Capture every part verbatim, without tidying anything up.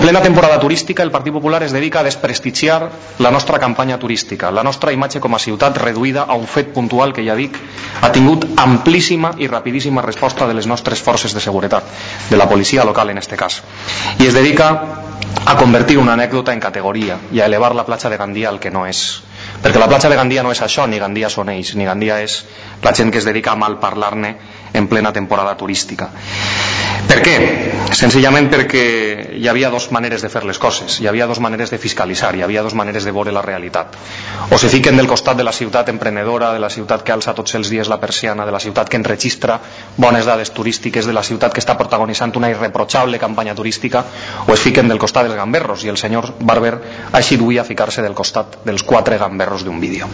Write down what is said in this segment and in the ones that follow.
plena temporada turística el Partit Popular es dedica a desprestigiar la nostra campanya turística. La nostra imatge com a ciutat reduïda a un fet puntual que, ja dic, ha tingut amplíssima i rapidíssima resposta de les nostres forces de seguretat, de la policia local en este cas. I es dedica a convertir una anècdota en categoria i a elevar la platja de Gandia al que no és. Perquè la platja de Gandia no és això, ni Gandia són ells, ni Gandia és la gent que es dedica a malparlar-ne en plena temporada turística. Per què? Senzillament perquè hi havia dues maneres de fer les coses, hi havia dues maneres de fiscalitzar, hi havia dues maneres de veure la realitat. O se fiquen del costat de la ciutat emprenedora, de la ciutat que alça tots els dies la persiana, de la ciutat que enregistra bones dades turístiques, de la ciutat que està protagonitzant una irreprotxable campanya turística, o es fiquen del costat dels gamberros, i el senyor Barber així duia a ficar-se del costat dels quatre gamberros d'un vídeo.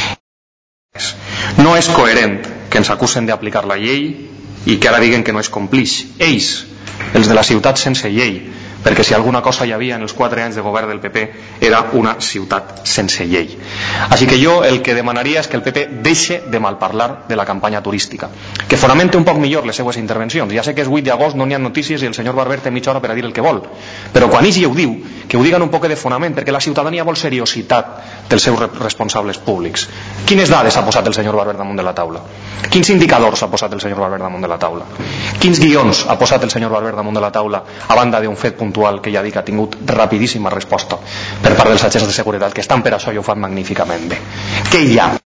No és coherent que ens acusen d'aplicar la llei i que ara diguen que no es complix. Ells, els de la ciutat sense llei, perquè si alguna cosa hi havia en els quatre anys de govern del P P era una ciutat sense llei. Així que jo el que demanaria és que el P P deixe de malparlar de la campanya turística, que fonamente un poc millor les seues intervencions. Ja sé que és vuit d'agost, no n'hi ha notícies i el senyor Barber té mitja hora per a dir el que vol, però quan ell ho diu, que ho diguen un poc de fonament, perquè la ciutadania vol seriositat dels seus responsables públics. Quines dades ha posat el senyor Barber damunt de la taula? Quins indicadors ha posat el senyor Barber damunt de la taula? Quins guions ha posat el senyor Barber damunt de la taula a banda d'un fet puntual que ja dic ha tingut rapidíssima resposta per part dels agents de seguretat que estan per això i ho fan magníficament bé? Què hi ha?